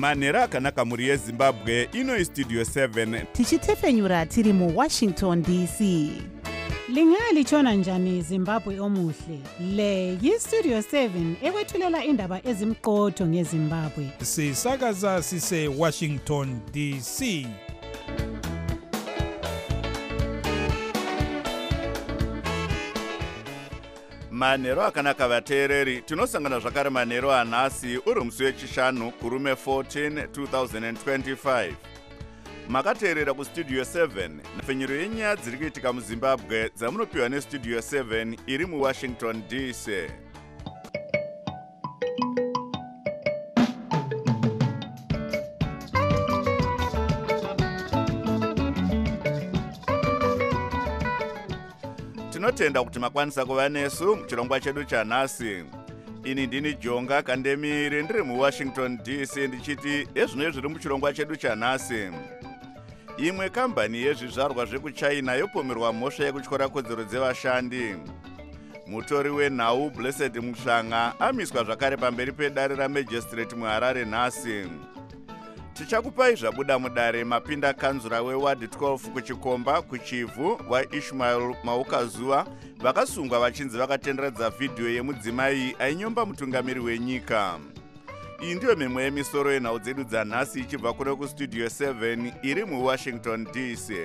manhero akanaka mhuri yezimbabwe. Ino Studio 7 tichitefenyura tiri muWashington DC. Lingalitshona njani Zimbabwe omuhle? Le yiStudio 7 ekwethulela indaba ezimqotho ngeZimbabwe. Sisakaza sise Washington DC. manhero akanaka vateereri. Tinosangana zvakare manhero anhasi uri musi wechishanu kurume 14 2025. Makateerera kuStudio 7 nhefenyuro yenyaya dziri kuitika muZimbabwe dzamunopiwa neStudio 7 iri muWashington DC. Tinotenda kuti makwanisa kuva nesu muchirongwa chedu chanhasi. Ini ndini Jonga Kandemiri ndiri muWashington DC ndichiti ezvino zviri muchirongwa chedu chanhasi. Imwe kambani yezvizvarwa zvekuChina yopomerwa mhosva yekutyora kodzero dzevashandi. Mutori wenhau Blessed Mushanga amiswa zvakare pamberi pedare raMagistrate muHarare nhasi. Tichakupai zvabuda mudare mapinda kanzura weward 12 kuchikomba kuchivhu waIshmael Maukazuva vakasungwa vachinzi vakatenderedza vhidhiyo yemudzimai ainyomba mutungamiri wenyika. Iyi ndiyo mimwe yemisoro yenhau dzedu dzanhasi ichibva kuno kuStudio 7 iri muWashington DC.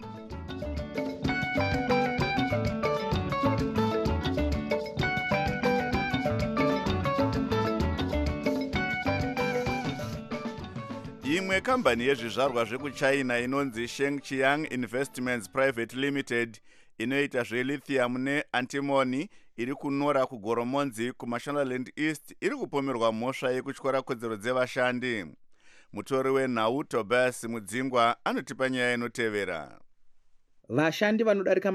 Imwe kambani yezvizvarwa zvekuChina inonzi Shengqiang Investments Private Limited inoita zvelithium neantimony iri kunora kuGoromonzi kuMashonaland East iri kupomerwa mhosva yekutyora kodzero dzevashandi. Mutori wenhau Tobias Mudzingwa anotipa nyaya inotevera. Vashandi vanodarika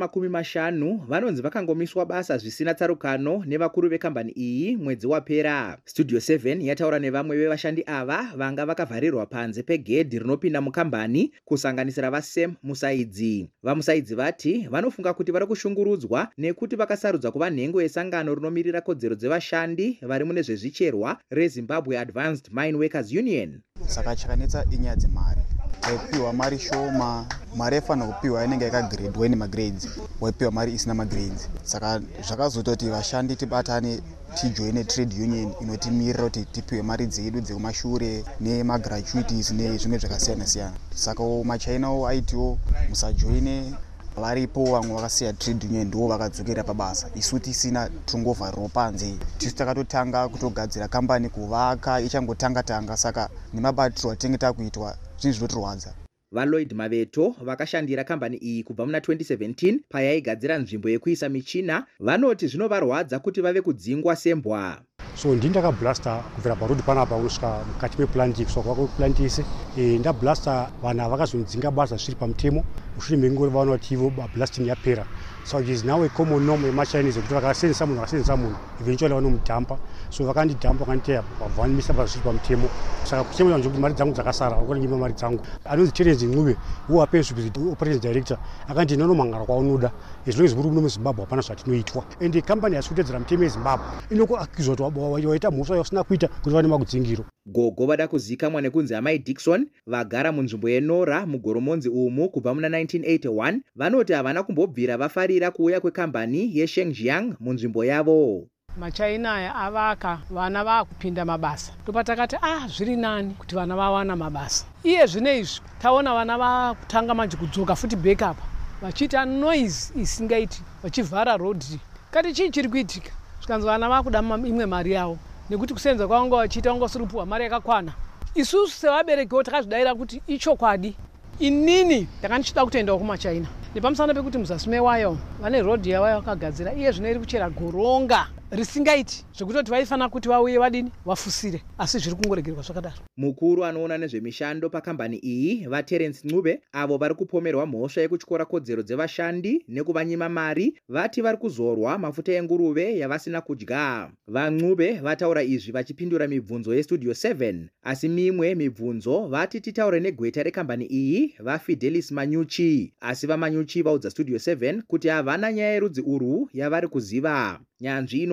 50 vanonzi vakangomiswa basa zvisina tsarukano nevakuru vekambani iyi mwedzi wapera. Studio 7 yataura nevamwe vevashandi ava vanga vakavharirwa panze pegedhi rinopinda mukambani kusanganisira vaSam Musaidzi. VaMusaidzi vati vanofunga kuti vari kushungurudzwa nekuti vakasarudza kuva nhengo yesangano rinomirira kodzero dzevashandi vari mune zvezvicherwa reZimbabwe Advanced Mine Workers Union. Saka chakanetsa inyaya dzemari. Waipiwa mari shoma, mari yafanira kupiwa inenge yakagredwa ine magrades, waipiwa mari isina magrades. Saka zvakazoita kuti vashandi tibatane tijoine trade union inotimirira kuti tipiwe mari dzedu dzekumashure nemagratuities nezvimwe zvakasiyana siyana. Saka maChina aitiwo musajoine, varipo vamwe vakasiya trade union ndiwo vakadzokera pabasa. Isu tisina tungovhariro panze. Tisu takatotanga kutogadzira kambani kuvaka ichangotanga saka nemabatiro atinenge takuitwa zvinhu zvinotirwadza. VaLloyd Maveto vakashandira kambani iyi kubva muna 2017 payaigadzira nzvimbo yekuisa michina vanoti zvinovarwadza kuti vave kudzingwa sembwa. So ndindakablasta kubvira parodi panapa unosvika mukati meplanti kusvika kwakuplanti ise ndablasta vanhu vakazondzinga basa zviri pamutemo mushure menguva vaona kuti ivo blasting yapera. So it is now a common norm yeMaChinese kuti vakasenzesa munhu eventually vanomudhampa. So vakandidhampa vakanditeya vavanimisa basa zviri pamutemo. Saka kuchemera nje kuti mari dzangu dzakasara vakanyima mari dzangu. Anonzi Terence Ncube who appears to be the operations director akati ndonomangara kwaunoda as long as muri muno muZimbabwe hapana zvatinoitwa. And the company has kutedzera mutemo yeZimbabwe inokuaccuse kuti waita mhosva yasina kuita kuti vane makudzingiro. Gogo vada kuzikamwa nekunzi Amai Dixon vagara munzvimbo yeNora muGoromonzi umu kubva muna 1981 vanoti havana kumbobvira vafarira kuuya kwekambani yeShengqiang munzvimbo yavo. maChina aya avaka vana vakupinda mabasa topatakati zviri nani kuti vana vawana mabasa. Iye zvine izvi taona vana vakutanga manje kudzoka futi backup vachiita noise isingaiti vachivhara road. Kati chii chiri kuitika? Zvikanzi vana vakuda imwe mari yavo nekuti kusenza kwavanga vachiita vanga vasiri kupiwa mari yakakwana. Isusu sevaberekiwo takazvidayira kuti ichokwadi. Inini ndakandichida kutoendawo kumaChina nepamusana pekuti muzasi mewayo vane road yavo yakagadzira iye zvino iri kuchera goronga risingaiti zvekutoti vaifana kuti vauye vadini vafusire asi zviri kungoregerwa zvakadaro. Mukuru anoona nezvemishando pakambani iyi vaTerence Ncube avo vari kupomerwa mhosva yekutyora kodzero dzevashandi nekuvanyima mari vati vari kuzorwa mafuta enguruve yavasina kudya. VaNcube vataura izvi vachipindura mibvunzo yeStudio 7 asi mimwe mibvunzo vati titaure negweta rekambani iyi vaFidelis Manyuchi asi vaManyuchi vaudza Studio 7 kuti havana nyaya yerudzi urwu yavari kuziva. Nyanzvi ino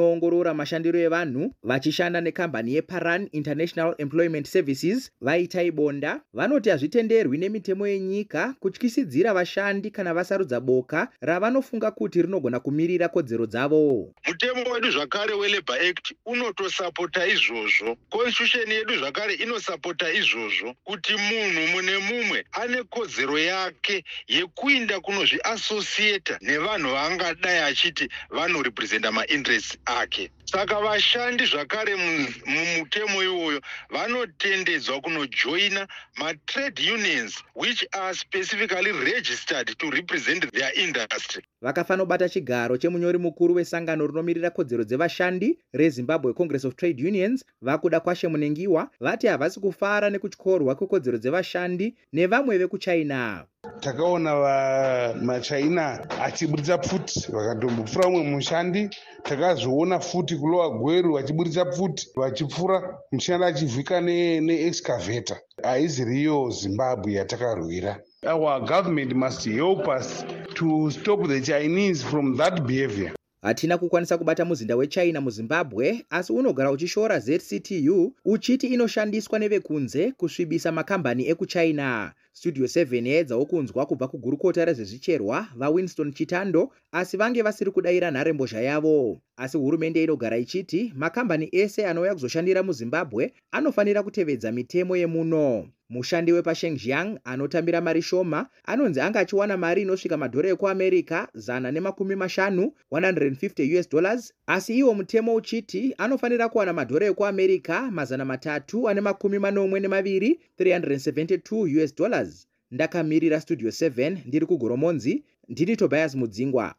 inoongorora mashandiro evanhu vachishanda nekambani yeParan International Employment Services vaita ibonda vanoti hazvitenderwi nemitemo yenyika kutyisidzira vashandi kana vasarudza boka ravanofunga kuti rinogona kumirira kodzero dzavo. Mutemo wedu zvakare weLabour Act unotosapota izvozvo. Constitution yedu zvakare inosapota izvozvo kuti munhu mune mumwe ane kodzero yake yekuinda kunozviassociata nevanhu vaangadai achiti vanorepresenta mainterests ake. Saka vashandi zvakare mumutemo iwoyo vanotendedzwa kunojoina matrade unions which are specifically registered to represent their industry. Vakafanobata chigaro chemunyori mukuru wesangano rinomirira kodzero dzevashandi reZimbabwe Congress of Trade Unions Vakuda Kwashe Munengiwa vati havasi kufara nekutyorwa kwekodzero dzevashandi nevamwe vekuChina. Takaona maChina achiburitsa pfuti vakatombopfura umwe mushandi, takazoona futi kulowa gweru vachiburitsa pfuti vachipfura mushandi achivhika neexcavator. Haizi riyo Zimbabwe yatakarwira. Our government must help us to stop the Chinese from that behavior. Hatina kukwanisa kubata muzinda weChina muZimbabwe, asi unogara uchishora ZCTU uchiti inoshandiswa nevekunze kusvibisa makambani ekuChina. Studio 7 yaedzawo kunzwa kubva kugurukota rezvezvicherwa vaWinston Chitando, asi vange vasiri kudaira nharembozha yavo. Asi hurumende inogara ichiti makambani ese anouya kuzoshandira muZimbabwe anofanira kutevedza mitemo yemuno. Mushandi wepaShenjiang anotambira mari shoma anonzi anga achiwana mari inosvika madhora ekuAmerica $150, $150, asi iwo mutemo uchiti anofanira kuwana madhora ekuAmerica $342, $372. Ndakamirira Studio 7 ndiri kuGoromonzi, ndini Tobias Mudzingwa.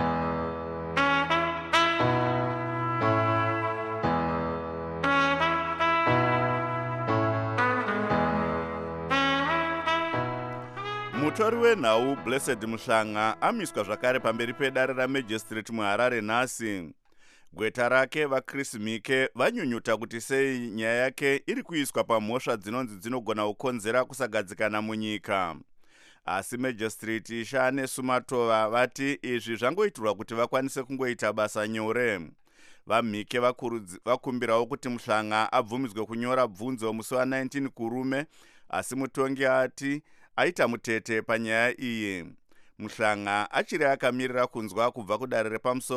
Mutori wenhau Blessed Muhlanga amiswa zvakare pamberi pedare raMagistrate muHarare nhasi. Gweta rake vaChris Mike vanyunyuta kuti sei nyaya yake iri kuiswa pamhosva dzinonzi dzinogona kukonzera kusagadzikana munyika. Asi Magistrate Shane Sumatova vati izvi zvangoitirwa kuti vakwanise kungoita basa nyore. VaMike vakumbirawo kuti Muhlanga abvumidzwe kunyora bvunzo musi wa19 kurume, asi mutongi ati aita mutete panyaya iyi. Muhlanga achiri akamirira kunzwa kubva kudare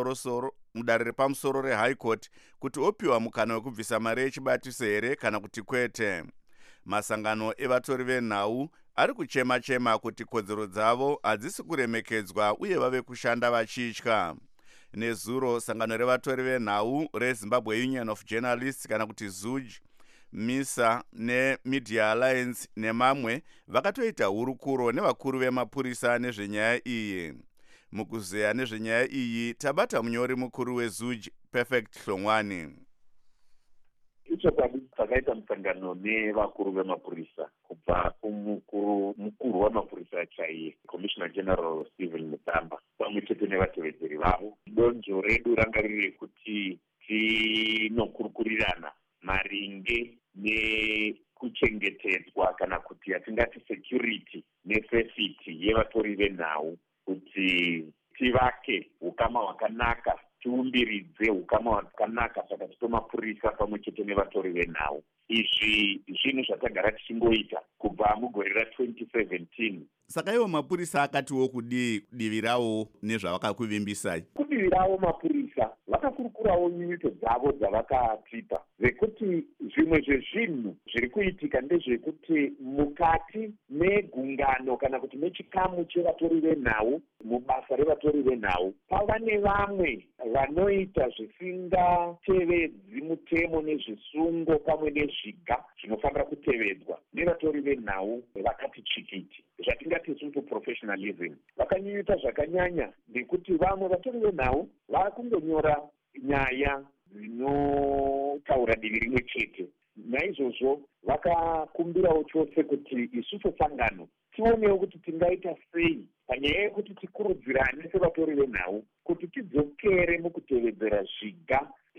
repamusoro reHigh Court kuti opiwa mukana wekubvisa mari yechibatiso here kana kuti kwete. Masangano evatori venhau ari kuchema kuti kodzero dzavo hadzisi kuremekedzwa uye vave kushanda vachitya. Nezuro sangano revatori venhau reZimbabwe Union of Journalists kana kuti ZUJ, MISA neMedia Alliance nemamwe vakatoita hurukuro nevakuru vemapurisa nezvenyaya iyi. Mukuzeya nezvenyaya iyi tabata munyori mukuru weZUJ Perfect Hlongwani. Ichokwadi takaita musangano nevakuru vemapurisa kubva kumukuru wamapurisa chaiye Commissioner General Stephen Mutamba pamwe chete nevatevedzeri vavo. Donzvo redu ranga riri rekuti tinokurukurirana maringe nekuchengetedzwa kana kuti yatingati security nesafety yevatori venhau, kuti tivake ukama hwakanaka, tiumbiridze ukama hwakanaka pakati pemapurisa pamwe chete nevatori venhau. Izvi zvinhu zvatagara tichingoita kubva mugore ra2017. Saka iwo mapurisa akatiwo kudivirawo nezvavakakuvimbisai. Kudivirawo mapurisa vakakurukurawo nyunyuto dzavo dzavakatipa, zvekuti zvimwe zvezvinhu zviri kuitika ndezvekuti mukati megungano kana kuti mechikamu chevatori venhau, mubasa revatori venhau pava nevamwe vanoita zvisingatevedzi mutemo nezvisungo pamwe nezviga zvinofanira kutevedzwa nevatori venhau vakati chikiti, zvatingati isusu professionalism. Vakanyunyuta zvakanyanya ndekuti vamwe vatori venhau vakungonyora nyaya dzinotaura divi rimwe chete. Naizvozvo vakakumbirawo chose kuti isusu sangano tionewo kuti tingaita sei panyaya yekuti tikurudzirane sevatori venhau kuti tidzokere mukutevedzera zviga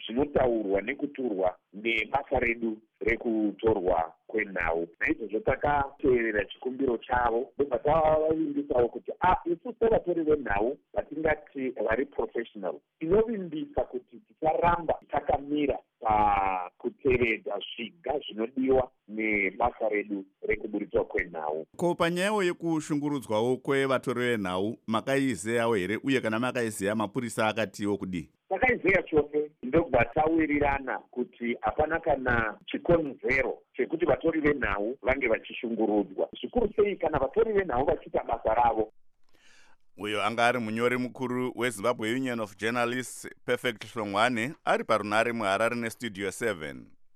zvinotaurwa nekuturwa nebasa redu rekutorwa kwenhau. Naizvozvo takateerera chikumbiro chavo ndobva tavavimbisawo kuti isu sevatori venhau vatingati vari professional tinovimbisa kuti ticharamba takamira pakutevedza zviga zvinodiwa nebasa redu rekuburitswa kwenhau. Ko panyayo yekushungurudzwawo kwevatori venhau makaizeyawo here uye kana makaizeya mapurisa akatiwo kudii? Takaizeya chose ndobva tawirirana kuti hapana kana chikonzero chekuti vatori venhau vange vachishungurudzwa, zvikuru sei kana vatori venhau vachiita basa ravo. Uyo anga ari munyori mukuru weZimbabwe Union of Journalists Perfect Hlongwane ari parunare muHarare neStudio 7.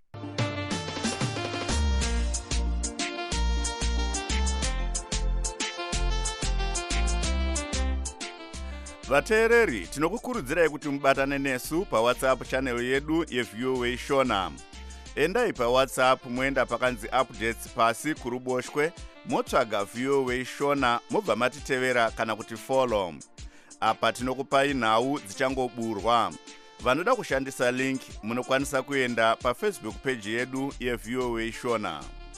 Vateereri, tinokukurudzirai kuti mubatane nesu paWhatsApp channel yedu yeVOA Shona. Endai paWhatsApp moenda pakanzi updates pasi kuruboshwe, motsvaga VOA Shona, mobva matitevera kana kuti follow. Apa tinokupai nhau dzichangoburwa. Vanoda kushandisa link munokwanisa kuenda paFacebook page yedu yeVOA Shona.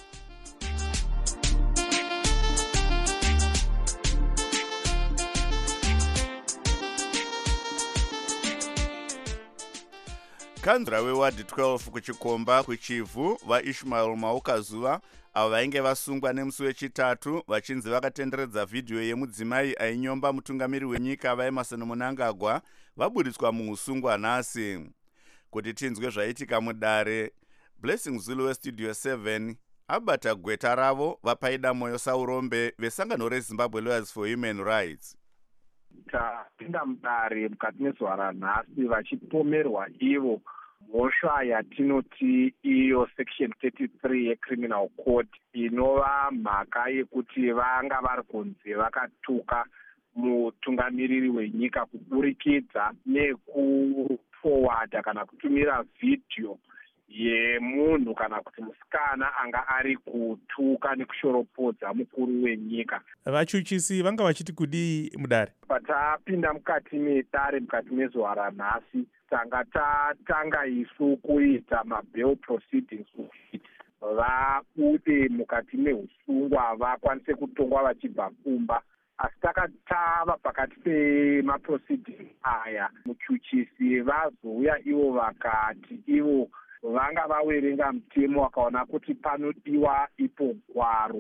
Kanzura wewadi 12 kuchikomba kuchivhu vaIshmael Maukazuva avo vainge vasungwa nemusi wechitatu vachinzi vakatenderedza vhidhiyo yemudzimai ainyomba mutungamiri wenyika vaEmmerson Mnangagwa vaburitswa muusungwa nhasi. Kuti tinzwe zvaitika mudare, Blessing Zulu weStudio 7 abata gweta ravo vapaida moyo Saurombe vesangano reZimbabwe Lawyers for Human Rights. Tapinda mudare mukati mezuva ranhasi vachipomerwa ivo mhosva yatinoti iyo section 33 yecriminal code inova mhaka yekuti vanga vari kunzi vakatuka mutungamiriri wenyika kuburikidza nekuforwarda kana kutumira vhidhiyo yemunhu kana kuti musikana anga ari kutuka nekushoropodza mukuru wenyika. Vachuchisi vanga vachiti kudii mudare? Patapinda mukati medare mukati mezuva ranhasi tanga tatanga isu kuita mabail proceedings kuti vabude mukati meusungwa vakwanise kutongwa vachibva kumba. Asi takatava pakati pemaproceedings aya muchuchisi vazouya ivo vakati ivo vanga vawerenga mutemo wakaona kuti panodiwa ipo gwaro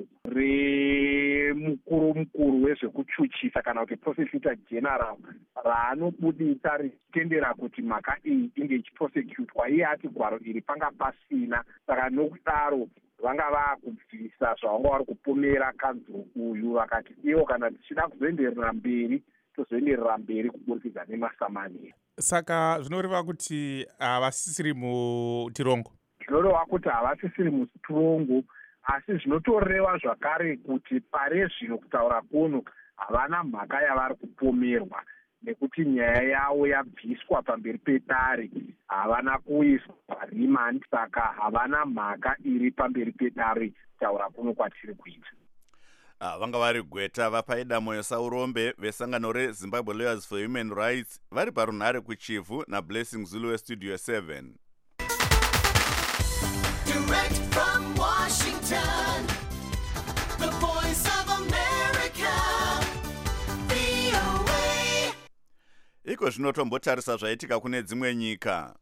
remukuru wezvekuchuchisa kana kuti prosecutor general raanobudisa richitendera kuti mhaka iyi inge ichiprosecutwa. Iye ati gwaro iri panga pasina, saka nokudaro vanga vaakubvisa zvavanga vari kupomera kanzuro uyu vakati ivo kana tichida kuzoenderera mberi tozoenderera mberi kuburikidza nemasamaniro. Saka zvinoreva kuti havasisiri mutirongo? Zvinoreva kuti havasisiri mutirongo, asi zvinotoreva zvakare kuti pare zvino kutaura kuno havana mhaka yavari kupomerwa nekuti nyaya yavo yabviswa pamberi pedare, havana kuiswa rimand, saka havana mhaka iri pamberi pedare kutaura kuno kwatiri kuita. Vanga vari gweta vapaida moyo Saurombe vesangano reZimbabwe Lawyers for Human Rights vari parunhare kuchivhu naBlessing Zulu weStudio 7. Direct from Washington, the voice of America, VOA. Iko zvino tombotarisa zvaitika kune dzimwe nyika.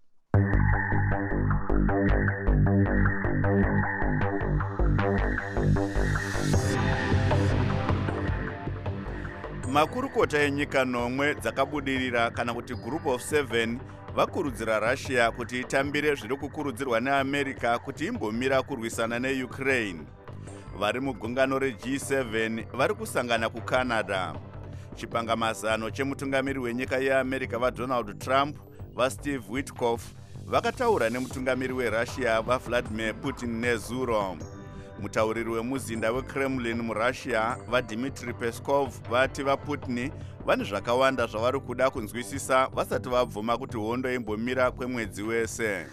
Makurukota enyika nomwe dzakabudirira kana kuti Group of 7 vakurudzira Russia kuti itambire zviri kukurudzirwa neAmerica kuti imbomira kurwisana neUkraine. Vari mugungano reG7 vari kusangana kuCanada. Chipangamazano chemutungamiri wenyika yeAmerica vaDonald Trump, vaSteve Witkoff vakataura nemutungamiri weRussia vaVladimir Putin nezuro. Mutauriri wemuzinda weKremlin muRussia vaDmitry Peskov vati vaPutin vane zvakawanda zvavari kuda kunzwisisa vasati vabvuma kuti hondo imbomira kwemwedzi wese.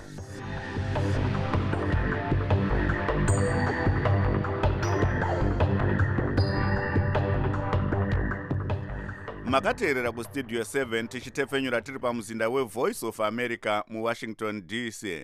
makateerera kustudio 7 tichitefenyura tiri pamuzinda wevoice of America muwashington DC.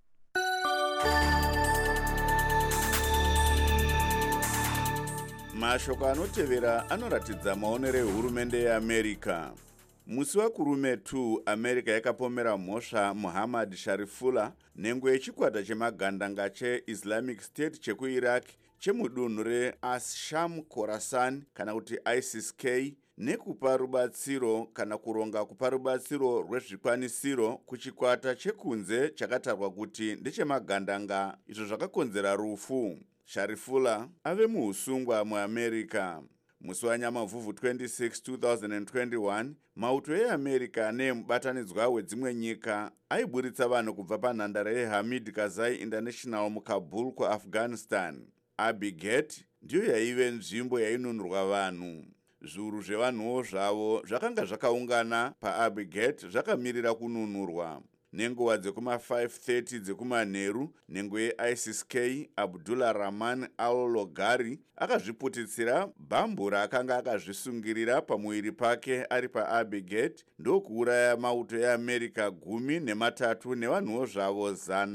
Mashoko anotevera anoratidza maonero ehurumende yeAmerica. Musi wakurume 2 America yakapomera mhosva Muhammad Sharifullah, nhengo yechikwata chemagandanga che-Islamic State chekuiraq chemudunhu reAsham Khorasan kana kuti ISIS-K, nekupa rubatsiro kana kuronga kupa rubatsiro rwezvikwanisiro kuchikwata chekunze chakatarwa kuti ndechemagandanga, izvo zvakakonzera rufu. Sharifullah ave muusungwa muAmerica. Musi wanyamavhuvhu 26, 2021, mauto eAmerica neemubatanidzwa wedzimwe nyika aiburitsa vanhu kubva panhandare yeHamid Karzai International muKabul kuAfghanistan. Abbey Gate ndiyo yaive nzvimbo yainunurwa vanhu. Zviuru zvevanhuwo zvavo zvakanga zvakaungana paAbbey Gate zvakamirira kununurwa. Nenguva dzekuma-5:30 dzekumanheru, nhengo yeISIS-K Abdullah Rahman al-Logari akazviputitsira bhambu raakanga akazvisungirira pamuiri pake ari paAbbey Gate ndokuuraya mauto eAmerica 13 nevanhuwo zvavo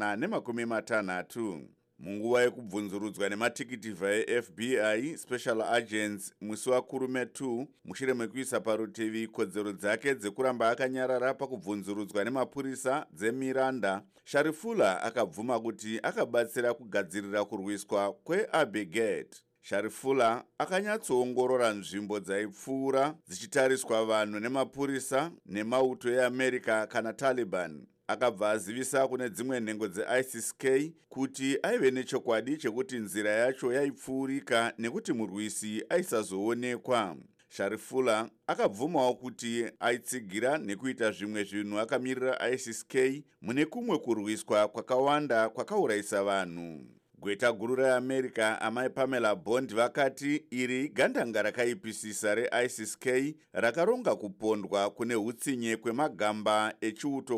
160. Munguva yekubvunzurudzwa nematikitivha eFBI Special Agents musi wakurume 2, mushure mekuisa parutivi kodzero dzake dzekuramba akanyarara pakubvunzurudzwa nemapurisa dzeMiranda, Sharifullah akabvuma kuti akabatsira kugadzirira kurwiswa kweAbbey Gate. Sharifullah akanyatsoongorora nzvimbo dzaipfuura dzichitariswa vanhu nemapurisa nemauto eAmerica kana Taliban. Akabva azivisa kune dzimwe nhengo dzeISIS-K kuti aive nechokwadi chekuti nzira yacho yaipfuurika nekuti murwisi aisazoonekwa. Sharifullah akabvumawo kuti aitsigira nekuita zvimwe zvinhu akamirira ISIS-K mune kumwe kurwiswa kwakawanda kwakaurayisa vanhu. Gweta guru reAmerica amai Pamela Bond vakati iri gandanga rakaipisisa reISIS-K rakaronga kupondwa kune hutsinye kwemagamba echiuto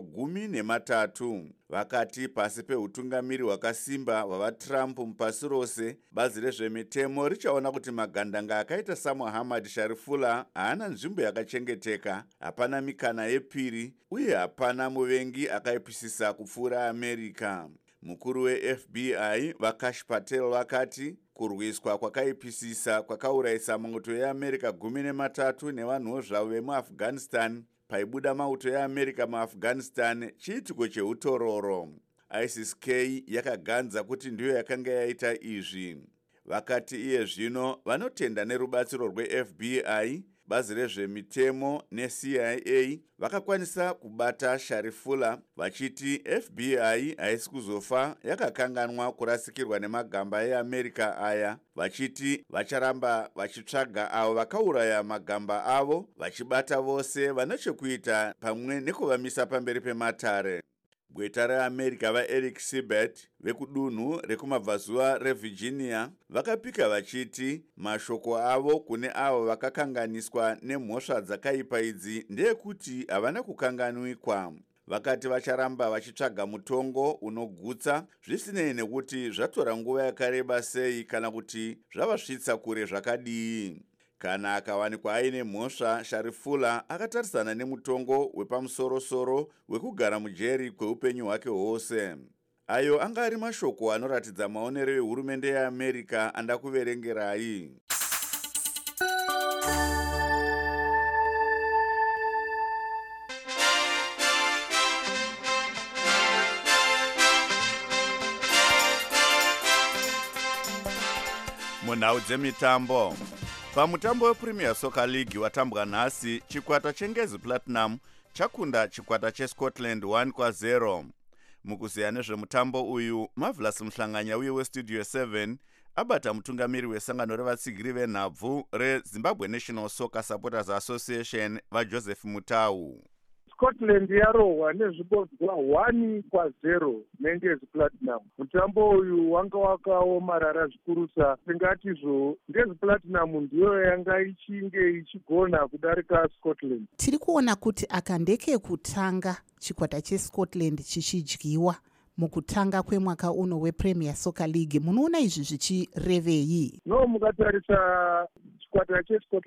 13. Vakati pasi peutungamiri hwakasimba hwavaTrump mupasi rose, bazi rezvemitemo richaona kuti magandanga akaita saMuhammad Sharifullah haana nzvimbo yakachengeteka, hapana mikana yepiri uye hapana muvengi akaipisisa kupfuura America. Mukuru weFBI Vakash Patel vakati kurwiswa kwakaipisisa kwakaurayisa mauto eAmerica 13 nevanhuwo zvavo vemuAfghanistan paibuda mauto eAmerica muAfghanistan chiitiko cheutororo. ISIS-K yakaganza kuti ndiyo yakanga yaita izvi. Vakati iye zvino vanotenda nerubatsiro rweFBI, bazi rezvemitemo neCIA vakakwanisa kubata Sharifullah, vachiti FBI haisi kuzofa yakakanganwa kurasikirwa nemagamba eAmerica aya, vachiti vacharamba vachitsvaga avo vakauraya magamba avo, vachibata vose vanechekuita pamwe nekuvamisa pamberi pematare. Gweta reAmerica vaEric Sibert vekudunhu rekumabvazuva reVirginia vakapika vachiti mashoko avo kune avo vakakanganiswa nemhosva dzakaipa idzi ndeyekuti havana kukanganwikwa. Vakati vacharamba vachitsvaga mutongo unogutsa zvisinei nekuti zvatora nguva yakareba sei kana kuti zvavasvitsa kure zvakadii. Kana akawanikwa aine mhosva, Sharifullah akatarisana nemutongo wepamusoro-soro wekugara mujeri kweupenyu hwake hwose. Ayo anga ari mashoko anoratidza maonero ehurumende yeAmerica andakuverengerai. Munhau dzemitambo. Pamutambo wePremier Soccer League watambwa nhasi, chikwata cheNgezi Platinum chakunda chikwata cheScotland 1-0. Mukuziya nezvemutambo uyu, Marvelous Muhlanganya uye weStudio 7 abata mutungamiri wesangano revatsigiri venhabvu reZimbabwe National Soccer Supporters Association vaJoseph Mutau. Scotland yarohwa nezvibodzwa 1-0 neNgezi Platinum. Mutambo uyu wanga wakaomarara zvikurusa. Tingatizvo Ngezi Platinum ndiyo yanga ichinge ichigona kudarika Scotland. Tiri kuona kuti aka ndekekutanga chikwata cheScotland chichidyiwa mukutanga kwemwaka uno wePremier Soccer League. Munoona izvi zvichirevei? No, mukatarisa chikwata cheScotland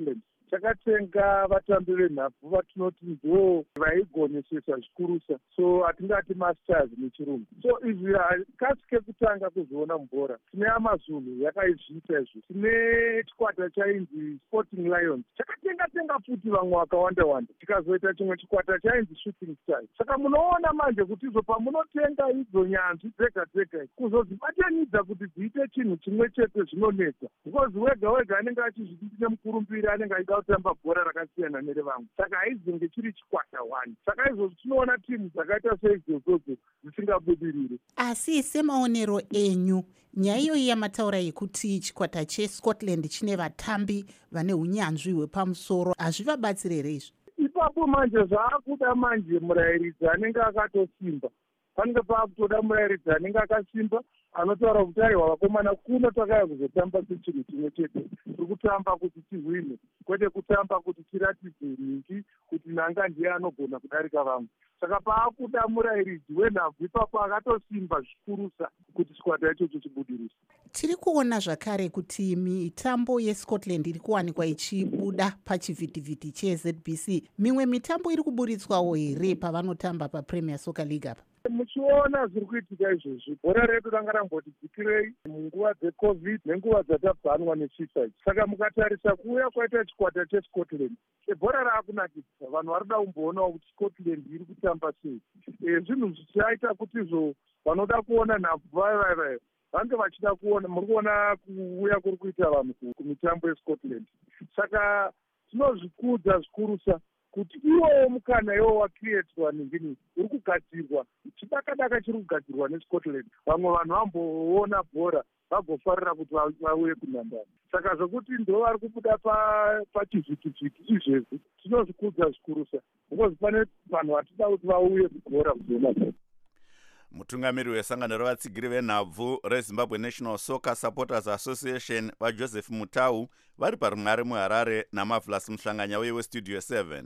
takatenga vatambi venhabvu vatinoti ndo vaigonesesa zvikurusa, so hatingati masters nechirungu. So izvi kasi kekutanga kuzviona mubhora. Tine amazulu yakaizviita izvi, tine chikwata chainzi Sporting Lions chakatenga futi vamwe vakawanda-wanda, tikazoita chimwe chikwata chainzi Shooting Stars. Saka munoona manje kuti izvo pamunotenga idzo nyanzvi dzega-dzega kuzodzibatanidza kuti dziite chinhu chimwe chete zvinonetsa, because wega anenge achizviti nemukurumbiri anenge aida kutamba bhora rakasiyana nerevamwe, saka haizenge chiri chikwata 1. Saka izvozvo tinoona timu dzakaita seidzodzo dzisingabudiriri. Asi semaonero enyu, nyaya iyoyi yamataura yekuti chikwata cheScotland chine vatambi vane unyanzvi hwepamusoro hazvivabatsiri here izvi? Ipapo manje zvaakuda manje murayiridzi anenge akatosimba. Panenge paakutoda murayiridzi anenge akasimba anotaura kuti aiwa vakomana kuno takauya kuzotamba sechinhu chimwe chete, tiri kutamba kuti tihwine, kwete kutamba kuti tiratidze nhingi kuti nanga ndiye anogona kudarika vamwe. Saka paakuda murayiridzi wenhabvu ipapo akatosimba zvikurusa kuti chikwata ichocho chibudirire. Tiri kuona zvakare kuti mitambo yeScotland iri kuwanikwa ichibuda pachivhitivhiti cheZBC. Mimwe mitambo iri kuburitswawo here pavanotamba paPremier Soccer League apa? Muchiona zviri kuitika izvozvi, bhora redu ranga ramboti dzikirei munguva dzeCovid nenguva dzatabvanwa neFIFA. Saka mukatarisa kuuya kwaita chikwata cheScotland, bhora raakunakidza, vanhu vari kuda kumboonawo kuti Scotland iri kutamba sei. Zvinhu zvichaita kuti izvo vanoda kuona nhabvu vayo vange vachida kuona, muri kuona kuuya kuri kuita vanhu kumitambo yeScotland. Saka tinozvikudza zvikurusa kuti iwowo mukana iwo wakrietwa ningini uri kugadzirwa, chidaka-daka chiri kugadzirwa neScotland. Vamwe vanhu vamboona bhora vagofarira kuti vauye kunhandare. Saka zvokuti ndo vari kubuda pachivhitivhiti izvezvi tinozvikudza zvikurusa, because pane vanhu vatida kuti vauye kubhora kuzoona bhora. Mutungamiri wesangano revatsigiri venhabvu reZimbabwe National Soccer Supporters Association vaJoseph Mutau vari parunhare muHarare naMavlas Muhlanganya weStudio 7.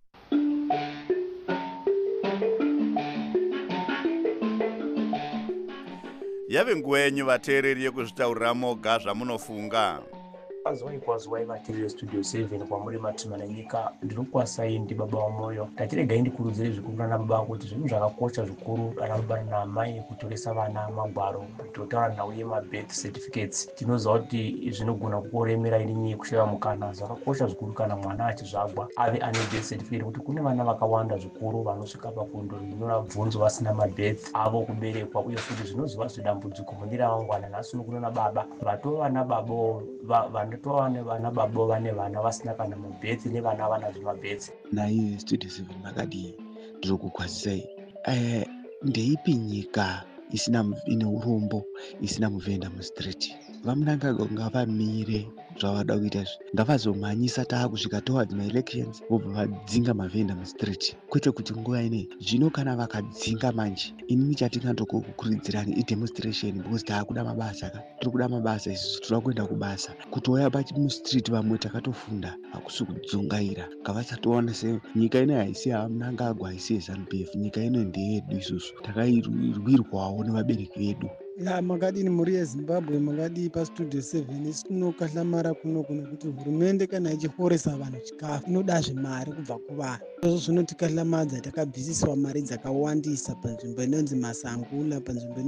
Yave nguva yenyu vateereri yekuzvitaurira moga zvamunofunga. Kwaziwai vatiri veStudio 7 kwamuri matima nenyika. Ndinokwasai ndi baba wamoyo. Tatiregai ndikurudzire zvikuru nana baba kuti zvinhu zvakakosha zvikuru ana baba namai kutoresa vana magwaro, totaura nhau yemabirth certificates. Tinoziva kuti zvinogona kukoremera ininyi kushaya mukana. Zvakakosha zvikuru kana mwana achizvagwa ave ane birth certificate, kuti kune vana vakawanda zvikuru vanosvika pakundonyora bvunzo vasina mabirth avo kuberekwa, uye futi zvinozova zvidambudziko mune ramangwana. Nhasi unokuona baba vatova vana babo vana babo vane vana vasina kana mabhethi nevana vana zvemabhethi. Nai Studio 7 makadi ndiri kukwazisai. Ndeipi nyika ine urombo isina muvenda mustreet? Vamunangagwa ngavamire zvavada kuita ngavazomhanyisa taakusvika towards maelections vobva vadzinga mavenda mustreet, kwete kuti nguva inei zvino kana vakadzinga manje inini chatingandokukurudzirani idemonstration, because taakuda mabasa tiri kuda mabasa isusu, tiri kuenda kubasa. Kutouya mustreet vamwe takatofunda hakusi kudzungaira, ngavasatoona senyika inei haisi yamunangagwa, haisi yeZANU-PF, nyika inei ndeyedu isusu, takairwirwawo nevabereki vedu. Makadini muri yeZimbabwe, makadi paStudio 7 isi tinokahlamara kuno kuti hurumende kana ichiporesa vanhu chikafu inodazve mari kubva kuvanhu. Izvozvo zvinotikahlamadzwa, takabvisiswa mari dzakawandisa panzvimbo inonzi Masangula,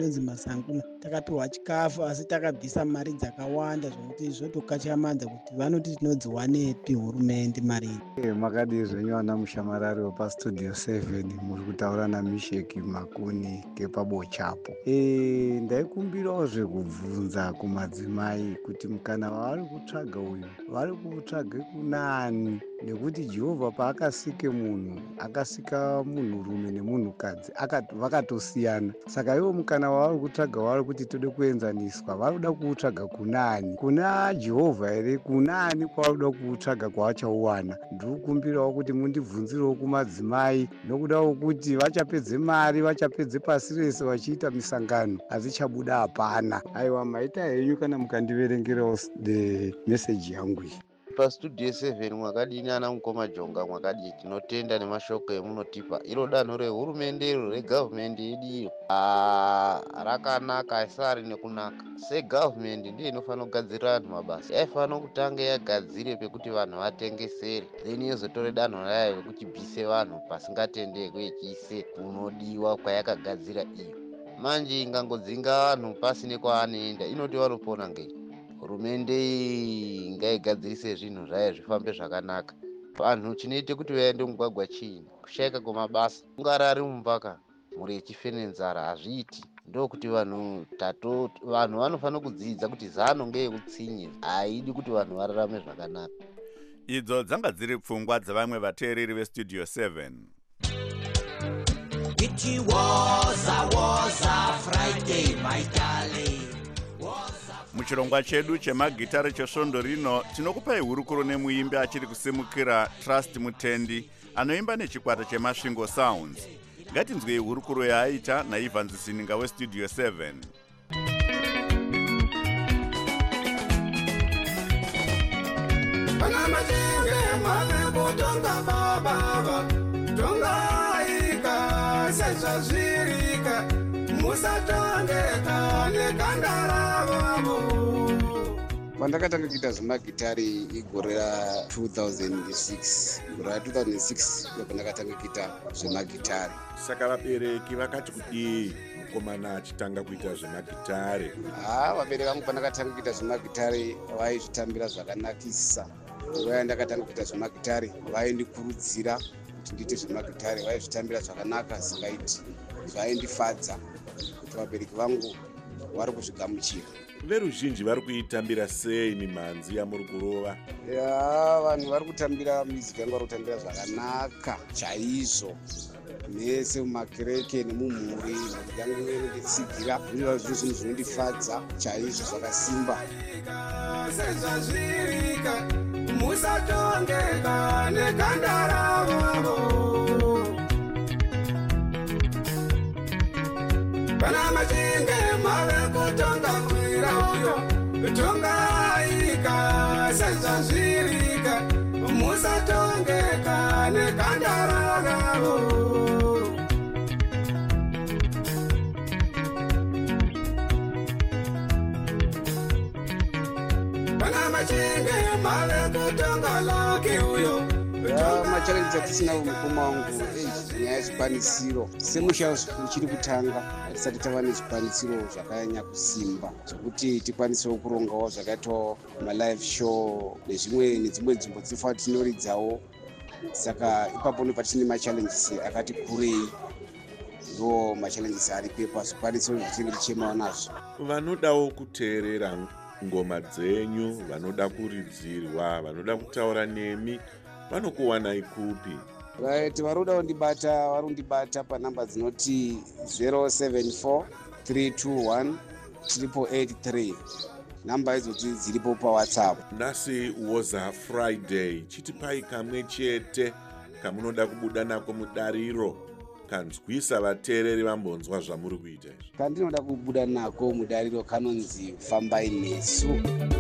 takapiwa chikafu asi takabvisa mari dzakawanda zvokuti zvotokachamadza kuti vanoti tinodziwanepi hurumende mari. Makadi zvenyu ana mushamarari wepaStudio 7 muri kutaura naMisheki Makuni kepabochapo. Ndaikumbirawo zvekubvunza kumadzimai kuti mukana wavari kutsvaga uyu vari kutsvage kunani, nekuti Jehovha paakasike munhu akasika munhurume nemunhukadzi vakatosiyana. Saka ivo mukana wavari kutsvaga wavari kuti tode kuenzaniswa, vari kuda kuutsvaga kunani, kuna Jehovha here? Kunani kwavari kuda kuutsvaga kwavachauwana? Ndiri kukumbirawo kuti mundibvunzirewo kumadzimai, nokudawo kuti vachapedze mari, vachapedze pasi rese vachiita misangano, asi chabuda hapana. Aiwa, maita henyu kana mukandiverengerawo meseji yangu iyi. pastudio 7 mwakadini ana mukoma jonga mwakadii tinotenda nemashoko emunotipa iro danho rehurumende iro regavhumendi yedu iyo rakanaka asi harine kunaka segavhumendi ndiyo inofanira kugadzirira vanhu mabasa yaifanira kutanga yagadzire pekuti vanhu vatengesere then yozotore danho rayo rekuchibvise vanhu pasingatendekwe yechiise kunodiwa kwayakagadzira iyo manje ingangodzinga vanhu pasine kwaanoenda inoti vanopona ngei hurumende ngaigadzirise zvinhu zvayo zvifambe zvakanaka vanhu chinoite kuti vaende mugwagwa chiini kushaika kwemabasa ungari ari mumbaka mhuri yechife nenzara hazviiti ndokuti vanhu vanofanira kudzidza kuti zano ngeyekutsinye haidi kuti vanhu vararame zvakanaka. Idzo dzanga dziri pfungwa dzavamwe vateereri vestudio 7. It was a Friday, my darling. Muchirongwa chedu chemagitare chesvondo rino tinokupai hurukuro nemuimbi achiri kusimukira Trust Mutendi anoimba nechikwata chemasvingo Sounds. Ngatinzwei hurukuro yaaita naIvans Sininga westudio 7. Pana majinge malepo tonga baba tonga ika sezazvirika musatongeka nekandara babo. Pandakatanga kuita zvemagitari igore ra2006 gore ra2006 ndo pandakatanga kuita zvemagitari. Saka vabereki vakati kudii mukomana achitanga kuita zvemagitari? Vabereki vangu pandakatanga kuita zvemagitari vaizvitambira zvakanakisa. Nguva yandakatanga kuita zvemagitari vaindikurudzira kuti ndiite zvemagitari vaizvitambira zvakanaka zvingaiti zvaindifadza kuti vabereki vangu vari kuzvigamuchira. Veruzhinji vari kuitambira sei mimhanzi yamuri kurova? Vanhu vari kutambira miziki yangu vari kutambira zvakanaka chaizvo mese mumakereke nemumhuri mhuri yangu inonditsigira zvinoita zvinhu zvinondifadza chaizvo zvakasimba. Sezvazvirika musatongeka nekandara babo. Pana majinge mave kutonga kwira uyo tonga ika sezvazvirika musatongeka nekandara babo. Pana majinge mave kutonga laki uyo machalenji atisina mukoma wangu nyaya yezvikwanisiro semusha uchiri kutanga hatisati tava nezvikwanisiro zvakanyanya kusimba zvekuti tikwanisewo kurongawo zvakaitawo malive show nedzimwe nzvimbo dzinofanira tinoridzawo. Saka ipapo nepatine machallenges akati kurei ndo machallenges ari pepa zvikwanisiro zvatinenge tichemawo nazvo. Vanodawo kuteerera ngoma dzenyu, vanoda kuridzirwa, vanoda kutaura nemi vanokuwanai kupi? Varoda kundibata vari kundibata panhamba dzinoti 074 321 883. Namba idzodzi dziripo paWhatsApp. Nhasi was a Friday, chitipai kamwe chete kamunoda kubuda nako mudariro kanzwisa vateereri vambonzwa zvamuri kuita izvi. Kandinoda kubuda nako mudariro kanonzi fambai nesu.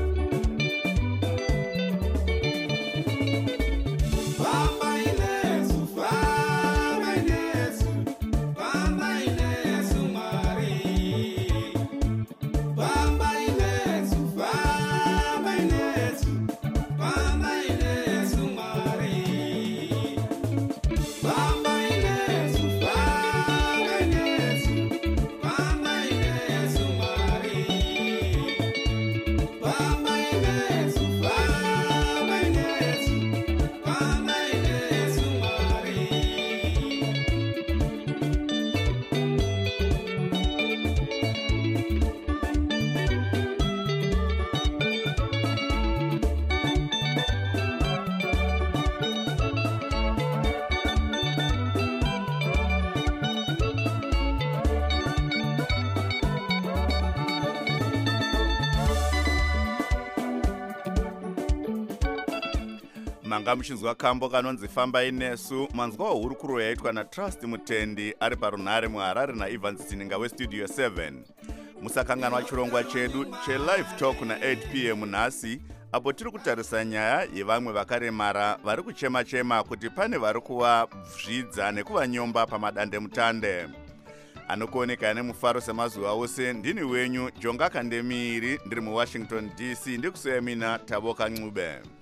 Manga muchinzwa kambo kanonzi fambai nesu, manzwawo hurukuro yaitwa naTrust Mutendi ari parunhare muHarare naIvans Sininga westudio 7. Musakanganwa chirongwa chedu chelive talk na 8 p.m. nhasi apo tiri kutarisa nyaya yevamwe vakaremara vari kuchema-chema kuti pane vari kuvazvidza nekuvanyomba pamadandemutande. Anokuoneka nemufaro semazuva ose ndini wenyu Jonga Kandemiri ndiri muWashington DC, ndikusiyemina Tavoka Ncube.